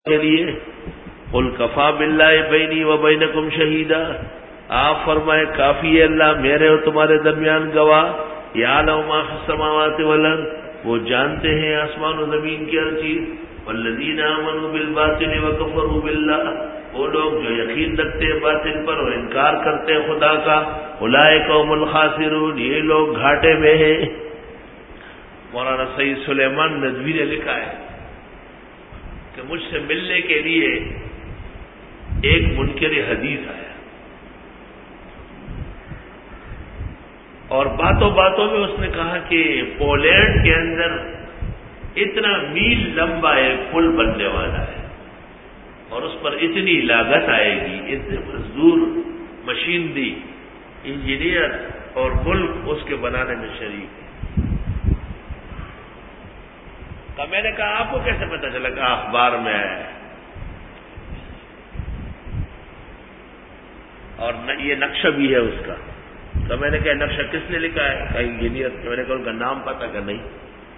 کے لیے قل کفا باللہ بینی و بینکم شہیدا، آپ فرمائے کافی ہے اللہ میرے اور تمہارے درمیان گواہ، یعلم ما فی السماوات والارض، وہ جانتے ہیں آسمان و زمین کی ہر چیز، والذین آمنوا بالباطل وکفروا باللہ، وہ لوگ جو یقین رکھتے ہیں باطل پر اور انکار کرتے ہیں خدا کا، اولئک هم الخاسرون، یہ لوگ گھاٹے میں ہیں۔ مولانا سید سلیمان ندوی نے لکھا ہے کہ مجھ سے ملنے کے لیے ایک منکر حدیث آیا اور باتوں باتوں میں اس نے کہا کہ پولینڈ کے اندر اتنا میل لمبا ایک پل بننے والا ہے اور اس پر اتنی لاگت آئے گی، اتنے مزدور، مشینری، انجینئر اور ملک اس کے بنانے میں شریک ہے۔ تو میں نے کہا آپ کو کیسے پتا چلا؟ کہ اخبار میں آیا ہے اور یہ نقشہ بھی ہے اس کا۔ تو میں نے کہا نقشہ کس نے لکھا ہے؟ کہ انجینئر۔ میں نے کہا ان کا نام پتا کہ نہیں؟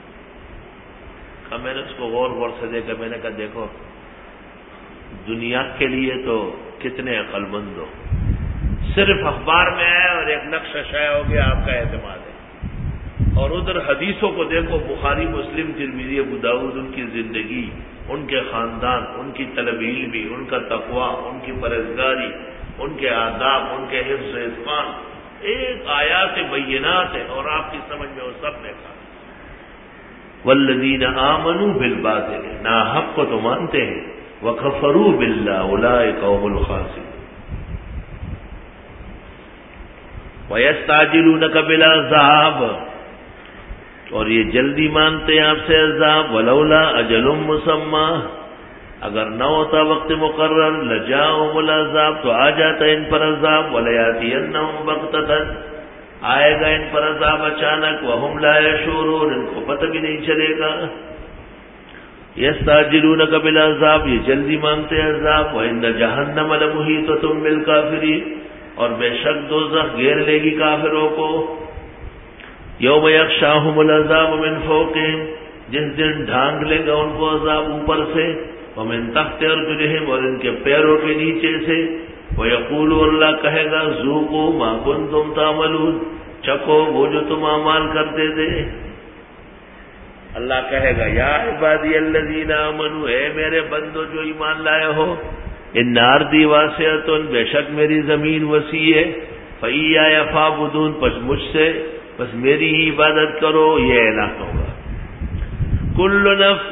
میں نے اس کو غور غور سے دیکھا، میں نے کہا دیکھو دنیا کے لیے تو کتنے عقل مند ہو، صرف اخبار میں آیا اور ایک نقشہ شائع ہو گیا، آپ کا اعتماد ہے، اور ادھر حدیثوں کو دیکھو، بخاری، مسلم، ترمذی، ابو داؤد، ان کی زندگی، ان کے خاندان، ان کی طلب علمی، ان کا تقوی، ان کی پرہیزگاری، ان کے آداب، ان کے حفظ و اتقان، ایک آیات بینات ہے اور آپ کی سمجھ میں وہ سب دیکھا۔ والذین آمنوا بالباطل، نا حق کو تو مانتے ہیں، وکفروا باللہ اولئک هم الخاسرون۔ ویستعجلونک بالعذاب، اور یہ جلدی مانتے ہیں آپ سے عذاب، ولولا اجل مسمى، اگر نہ ہوتا وقت مقرر، لجاءهم العذاب، تو آ جاتا ان پر عذاب، ولیاتینهم بغتۃ، آئے گا ان پر عذاب اچانک، وهم لا يشعرون، ان کو پتہ بھی نہیں چلے گا۔ یستعجلونک بالعذاب، یہ جلدی مانگتے ہیں عذاب، وان جہنم لمحیطۃ بالکافرین، اور بے شک دوزخ گھیر لے گی کافروں کو۔ یوم یغشاہم العذاب من فوقہم، جس دن ڈھانک لے گا ان کو عذاب اوپر سے، ومن تحت ارجلہم، اور ان کے پیروں کے نیچے سے، ویقول، اللہ کہے گا، ذوقوا ما کنتم تعملون، چکھو وہ جو تم اعمال کرتے تھے۔ اللہ کہے گا یا عبادی الذین آمنوا، اے میرے بندو جو ایمان لائے ہو، ان ارضی واسعۃ، بے شک میری زمین وسیع ہے، فایای فاعبدون، پس مجھ سے بس میری ہی عبادت کرو، یہ اعلان ہوگا۔ کل نفس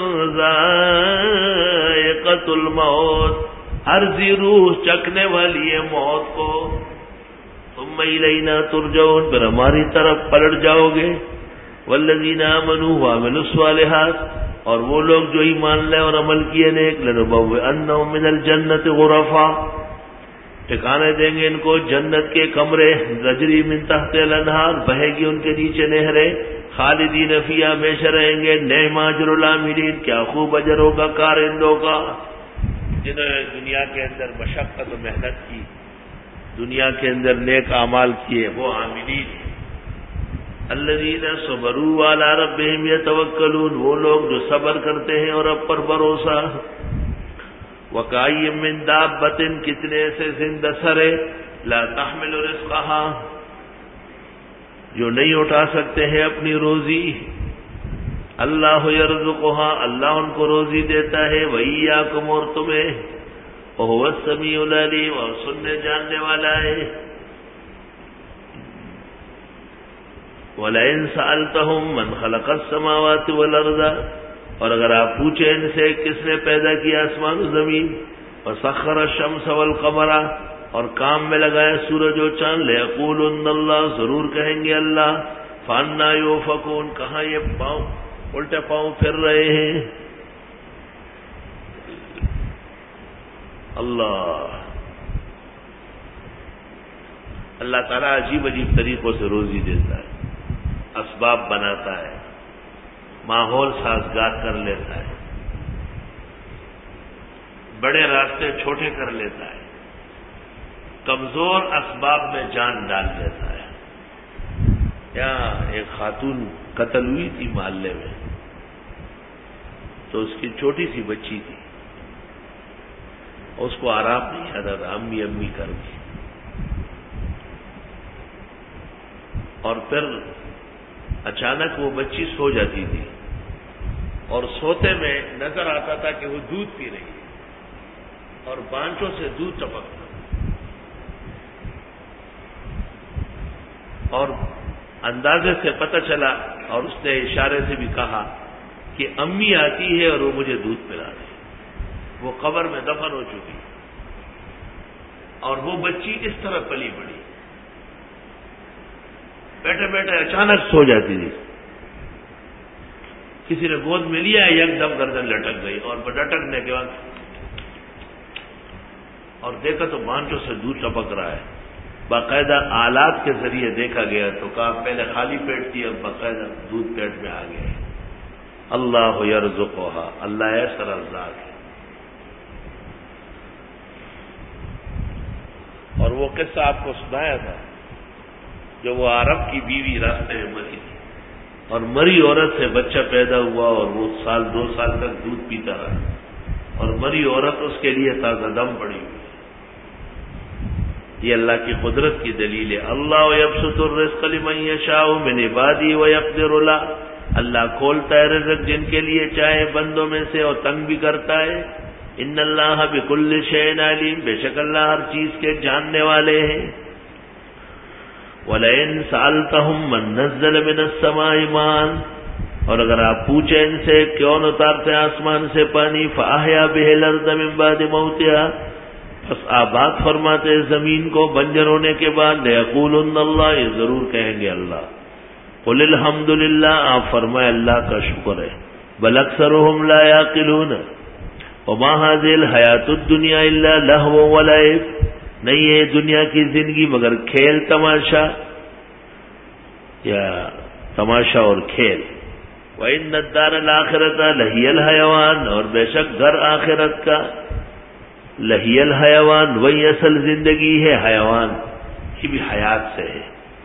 ذائقۃ الموت، ہر ذی روح چکھنے والی ہے موت کو، ثم الینا ترجعون، پھر ہماری طرف پلٹ جاؤ گے۔ والذین آمنوا وعملوا الصالحات، اور وہ لوگ جو ایمان لائے اور عمل کیے نیک، لنبوئنہم من الجنۃ غرفا، ٹھکانے دیں گے ان کو جنت کے کمرے، تجری من تحت الانہار، بہے گی ان کے نیچے نہریں، خالدین فیہا، ہمیشہ رہیں گے، نعم اجر العاملین، کیا خوب اجر ہوگا کارندوں کا، جنہوں نے دنیا کے اندر مشقت و محنت کی، دنیا کے اندر نیک اعمال کیے، وہ عاملین۔ الذین صبروا علی ربہم یتوکلون، وہ لوگ جو صبر کرتے ہیں اور رب پر بھروسہ۔ وکأی من دابۃ، کتنے سے زندہ سرے، لا تحمل رزقها، جو نہیں اٹھا سکتے ہیں اپنی روزی، اللہ یرزقها، اللہ ان کو روزی دیتا ہے، وإیاکم، اور تمہیں، وهو السمیع العلیم، اور سننے جاننے والا ہے۔ وَلَئِن سَأَلْتَهُم مَّنْ خَلَقَ السَّمَاوَاتِ وَالْأَرْضَ، اور اگر آپ پوچھیں ان سے کس نے پیدا کیا آسمان و زمین، وَسَخَّرَ الشَّمْسَ وَالْقَمَرَ، اور کام میں لگایا سورج و چاند، لَيَقُولُنَّ اللَّهُ، ضرور کہیں گے اللہ، فَأَنَّىٰ يُؤْفَكُونَ، کہاں یہ پاؤں الٹے پاؤں پھر رہے ہیں۔ اللہ تعالیٰ عجیب عجیب طریقوں سے روزی دیتا ہے، اسباب بناتا ہے، ماحول سازگار کر لیتا ہے، بڑے راستے چھوٹے کر لیتا ہے، کمزور اسباب میں جان ڈال دیتا ہے۔ یہاں ایک خاتون قتل ہوئی تھی محلے میں، تو اس کی چھوٹی سی بچی تھی، اس کو آرام نہیں آتا تھا امی امی کر کے. اور پھر اچانک وہ بچی سو جاتی تھی اور سوتے میں نظر آتا تھا کہ وہ دودھ پی رہی ہے اور بانچوں سے دودھ ٹپکتا اور اندازے سے پتہ چلا اور اس نے اشارے سے بھی کہا کہ امی آتی ہے اور وہ مجھے دودھ پلا رہی ہے. وہ قبر میں دفن ہو چکی اور وہ بچی اس طرح پلی بڑی. بیٹھے بیٹھے اچانک سو جاتی تھی. کسی نے گود میں لیا یک دم گردن لٹک گئی اور لٹکنے کے بعد اور دیکھا تو بانچوں سے دودھ ٹپک رہا ہے. باقاعدہ آلات کے ذریعے دیکھا گیا تو کہا پہلے خالی پیٹ تھی اب باقاعدہ دودھ پیٹ میں آ گیا. اللہ یرزقھا، اللہ ایسا رزاق ہے. اور وہ قصہ آپ کو سنایا تھا جو وہ عرب کی بیوی راستے میں مری تھی اور مری عورت سے بچہ پیدا ہوا اور وہ سال 2 سال تک دودھ پیتا رہا اور مری عورت اس کے لیے تازہ دم پڑی ہوئی. یہ اللہ کی قدرت کی دلیل ہے. اللہ یبسط الرزق لمن یشاء من عبادہ ویقدر له، اللہ کھولتا ہے رزق جن کے لیے چاہے بندوں میں سے اور تنگ بھی کرتا ہے. ان اللہ بکل شیء علیم، بے شک اللہ ہر چیز کے جاننے والے ہیں. وَلَئِن سَأَلْتَهُم مَّن نَّزَّلَ مِنَ السَّمَاءِ مَاءً، اور اگر آپ پوچھیں ان سے کون اتارتے آسمان سے پانی، فَأَحْيَا بِهِ الْأَرْضَ مِن بَعْدِ مَوْتِهَا، بس آباد فرماتے زمین کو بنجر ہونے کے بعد، لَيَقُولُنَّ اللَّهُ، یہ ضرور کہیں گے اللہ. قُلِ الْحَمْدُ لِلَّهِ، آپ فرمائے اللہ کا شکر ہے. بل اکثرهم لا يعقلون. وما هذه الحیات الدنیا الا لهو ولعب، نہیں ہے دنیا کی زندگی مگر کھیل تماشا یا تماشا اور کھیل. وَإِنَّ الدَّارَ الْآخِرَةَ لَهِيَ الْحَيَوَانُ، اور بے شک گھر آخرت کا لہی الحیوان، وہی اصل زندگی ہے. حیوان کی بھی حیات سے ہے.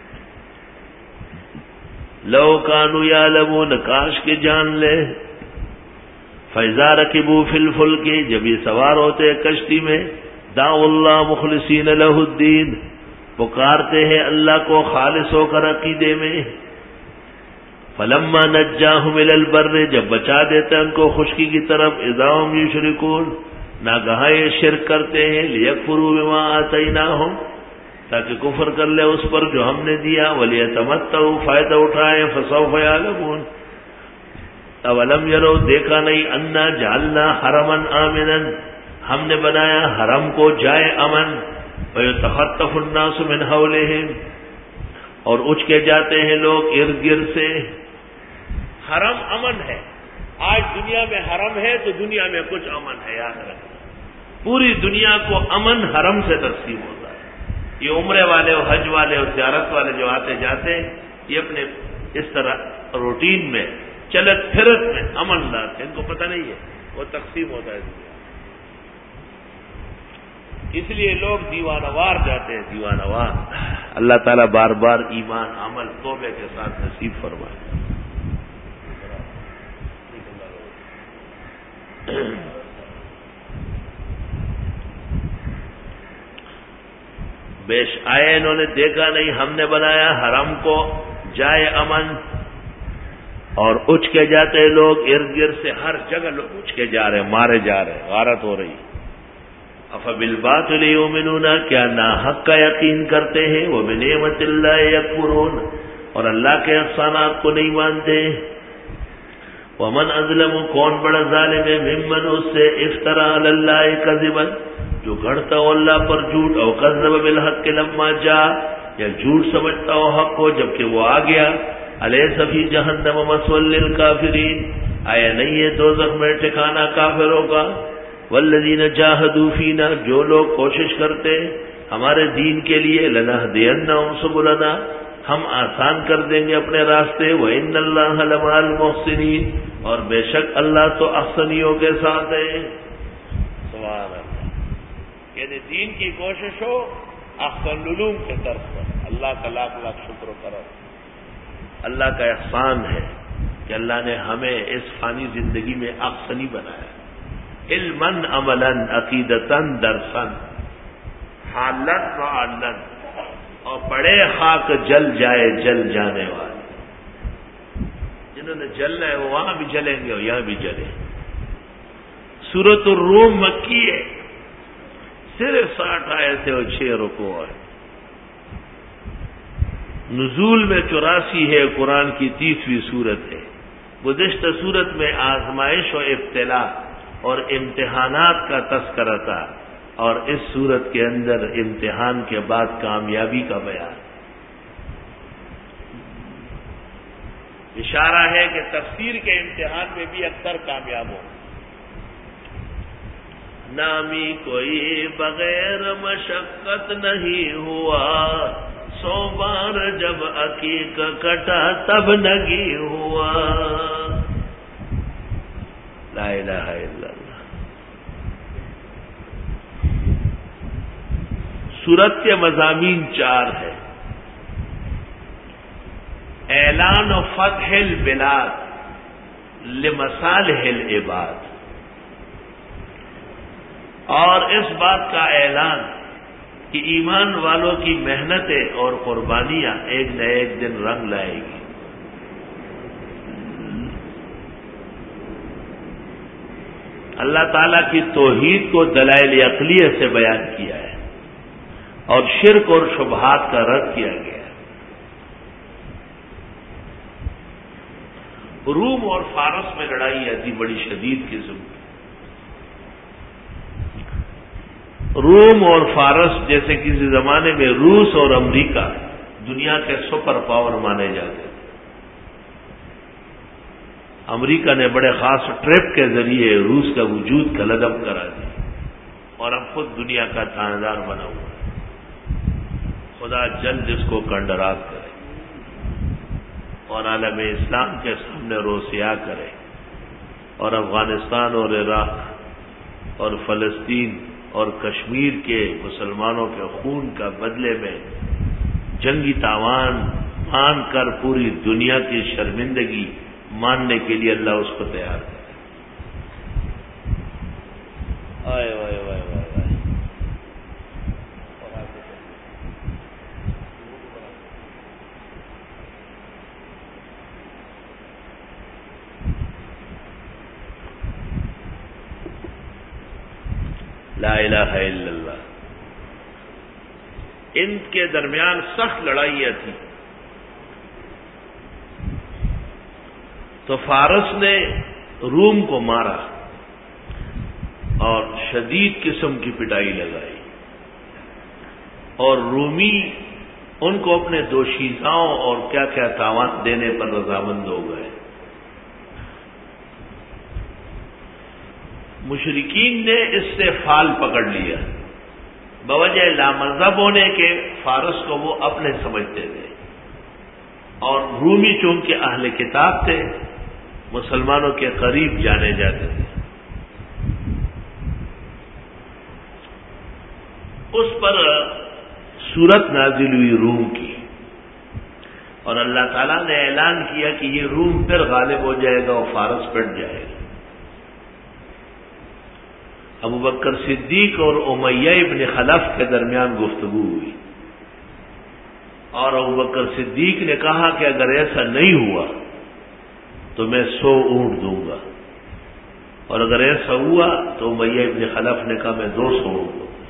لو کانوا یعلمون، کاش کے جان لے. فَإِذَا رَكِبُوا فِي الْفُلْكِ، جب یہ سوار ہوتے کشتی میں، دعوا اللہ مخلصین لہ الدین، پکارتے ہیں اللہ کو خالص ہو کر عقیدے میں. فَلَمَّا نَجَّاهُمْ إِلَى الْبَرِّ، جب بچا دیتے ان کو خشکی کی طرف، اِذَا هُمْ يُشْرِكُونَ، ناگہاں یہ شرک کرتے ہیں. لِيَكْفُرُوا بِمَا آتَيْنَاهُمْ، تاکہ کفر کر لے اس پر جو ہم نے دیا. وَلِيَتَمَتَّعُوا، فائدہ اٹھائیں. فَسَوْفَ يَعْلَمُونَ، اولم یرو، دیکھا نہیں، انا جعلنا حرما آمنا، ہم نے بنایا حرم کو جائے امن. وَيَتَخَطَّفُ النَّاسُ مِنْ حَوْلِهِمْ، اور اچ کے جاتے ہیں لوگ ارد گرد سے. حرم امن ہے. آج دنیا میں حرم ہے تو دنیا میں کچھ امن ہے، یاد رکھنا. پوری دنیا کو امن حرم سے تقسیم ہوتا ہے. یہ عمرے والے اور حج والے اور زیارت والے جو آتے جاتے ہیں، یہ اپنے اس طرح روٹین میں چلت پھرت میں امن لاتے ہیں. ان کو پتہ نہیں ہے وہ تقسیم ہوتا ہے دنیا. اس لیے لوگ دیوانوار جاتے ہیں، دیوانوار. اللہ تعالیٰ بار بار ایمان عمل توبے کے ساتھ نصیب فرمائے. بیش آئے انہوں نے دیکھا نہیں، ہم نے بنایا حرم کو جائے امن، اور اچ کے جاتے لوگ ارد گرد سے، ہر جگہ لوگ اچ کے جا رہے، مارے جا رہے، غارت ہو رہی. افبالباطل یؤمنون، کیا ناحق کا یقین کرتے ہیں. وبنعمت اللہ یکفرون، اور اللہ کے احسانات کو نہیں مانتے. ومن اظلم، کون بڑا ظالم ہے، ممن، اس سے، افترى علی اللہ کذبا، جو گھڑتا ہو اللہ پر جھوٹ، او کذب بالحق لما جاء، یا جھوٹ سمجھتا ہو حق کو جبکہ وہ آ گیا. الیس فی جہنم مثوی للکافرین، آیا نہیں ہے دوزخ میں ٹھکانہ کافروں کا. والذین جاہدوا فینا، جو لوگ کوشش کرتے ہمارے دین کے لیے، لنہدینہم سبلنا، ہم آسان کر دیں گے اپنے راستے. وَإِنَّ اللَّهَ لَمَعَ الْمُحْسِنِينَ، اور بے شک اللہ تو احسنیوں کے ساتھ ہے. سبحان اللہ. یعنی دین کی کوشش ہو احسن العلوم کے طرف پر. اللہ کا لاکھ لاکھ شکر و کرم. اللہ کا احسان ہے کہ اللہ نے ہمیں اس فانی زندگی میں احسنی بنایا. علمن عملن عقیدتن درسن حالن و علن، اور پڑے خاک جل جائے جل جانے والے، جنہوں نے جلنا ہے وہ وہاں بھی جلیں گے اور یہاں بھی جلیں۔ سورۃ الروم مکی ہے، صرف 60 آیتیں اور 6 رکوع ہے، نزول میں 84 ہے، قرآن کی 30ویں سورت ہے۔ گزشتہ سورت میں آزمائش و ابتلا اور امتحانات کا تذکرہ تھا، اور اس سورت کے اندر امتحان کے بعد کامیابی کا بیان۔ اشارہ ہے کہ تفسیر کے امتحان میں بھی اکثر کامیاب ہوں۔ نامی کوئی بغیر مشقت نہیں ہوا، 100 بار جب عقیق کٹا تب نگی ہوا۔ لا الہ الا اللہ۔ سورت کے مضامین 4 ہے۔ اعلان و فتح البلاد لمصالح العباد، اور اس بات کا اعلان کہ ایمان والوں کی محنتیں اور قربانیاں ایک نہ ایک دن رنگ لائے گی۔ اللہ تعالیٰ کی توحید کو دلائل عقلیہ سے بیان کیا ہے، اور شرک اور شبہات کا رد کیا گیا ہے۔ روم اور فارس میں لڑائی آتی بڑی شدید قسم کی۔ روم اور فارس جیسے کسی زمانے میں روس اور امریکہ دنیا کے سپر پاور مانے جاتے تھے۔ امریکہ نے بڑے خاص ٹرپ کے ذریعے روس کا وجود کلعدم کرا دیا، اور اب خود دنیا کا تھانیدار بنا ہوا ہے۔ خدا جلد اس کو کنڈرات کرے اور عالم اسلام کے سامنے روسیا کرے، اور افغانستان اور عراق اور فلسطین اور کشمیر کے مسلمانوں کے خون کا بدلے میں جنگی تاوان مان کر پوری دنیا کی شرمندگی ماننے کے لیے اللہ اس کو تیار کرے۔ آئے وائے وائے وائے وائے۔ لا الہ الا اللہ۔ ان کے درمیان سخت لڑائیاں تھیں، تو فارس نے روم کو مارا اور شدید قسم کی پٹائی لگائی، اور رومی ان کو اپنے دوشیزاؤں اور کیا کیا تاوان دینے پر رضامند ہو گئے۔ مشرکین نے اس سے فال پکڑ لیا، بوجہ لامذہب ہونے کے فارس کو وہ اپنے سمجھتے تھے، اور رومی چونکہ اہل کتاب تھے مسلمانوں کے قریب جانے جاتے تھے۔ اس پر سورت نازل ہوئی روم کی، اور اللہ تعالیٰ نے اعلان کیا کہ یہ روم پھر غالب ہو جائے گا اور فارس پٹ جائے گا۔ ابو بکر صدیق اور امیہ ابن خلف کے درمیان گفتگو ہوئی، اور ابو بکر صدیق نے کہا کہ اگر ایسا نہیں ہوا تو میں 100 اونٹ دوں گا، اور اگر ایسا ہوا تو امیہ ابن خلف نے کہا میں 200 اونٹ دوں گا۔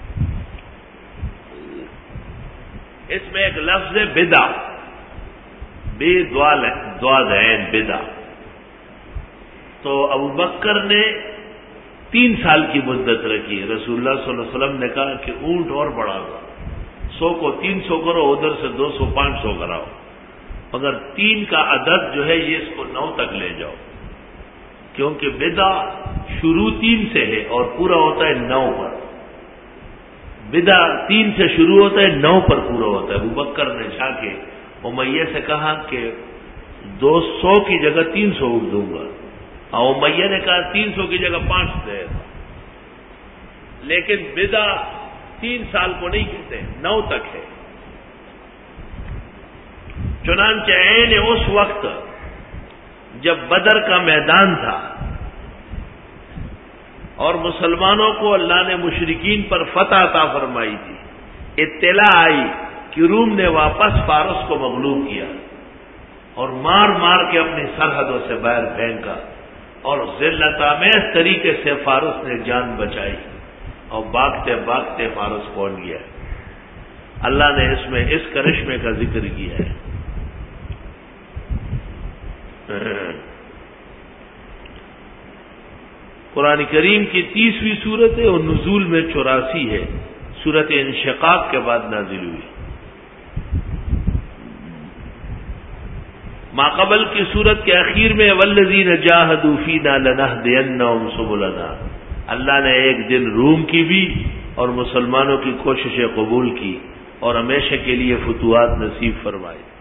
اس میں ایک لفظ ہے بدع، بے دواد عین بدع۔ تو ابو بکر نے 3 سال کی مدت رکھی۔ رسول اللہ صلی اللہ علیہ وسلم نے کہا کہ اونٹ اور بڑھا دو، 100 کو 300 کرو، ادھر سے 200 500 کراؤ، مگر 3 کا عدد جو ہے یہ اس کو 9 تک لے جاؤ، کیونکہ بدع شروع 3 سے ہے اور پورا ہوتا ہے 9 پر۔ بدع 3 سے شروع ہوتا ہے، 9 پر پورا ہوتا ہے۔ ابو بکر نے جا کے امیہ سے کہا کہ 200 کی جگہ 300 اونٹ دوں گا، اور امیہ نے کہا 300 کی جگہ 5 دے گا، لیکن بدع 3 سال کو نہیں کہتے، 9 تک ہے۔ چنانچہ عین اس وقت جب بدر کا میدان تھا اور مسلمانوں کو اللہ نے مشرکین پر فتح عطا فرمائی تھی. اطلاع آئی کہ روم نے واپس فارس کو مغلوب کیا اور مار مار کے اپنی سرحدوں سے باہر پھینکا اور ذلت آمیز طریقے سے فارس نے جان بچائی اور بھاگتے بھاگتے فارس پہنچ گیا. اللہ نے اس میں اس کرشمے کا ذکر کیا ہے. قرآن کریم کی 30ویں صورت ہے اور نزول میں 84 ہے. سورت انشقاق کے بعد نازل ہوئی. ماقبل کی صورت کے اخیر میں والذین جاہدوا فینا لنہدینہم سبلنا، اللہ نے ایک دن روم کی بھی اور مسلمانوں کی کوششیں قبول کی اور ہمیشہ کے لیے فتوحات نصیب فرمائے.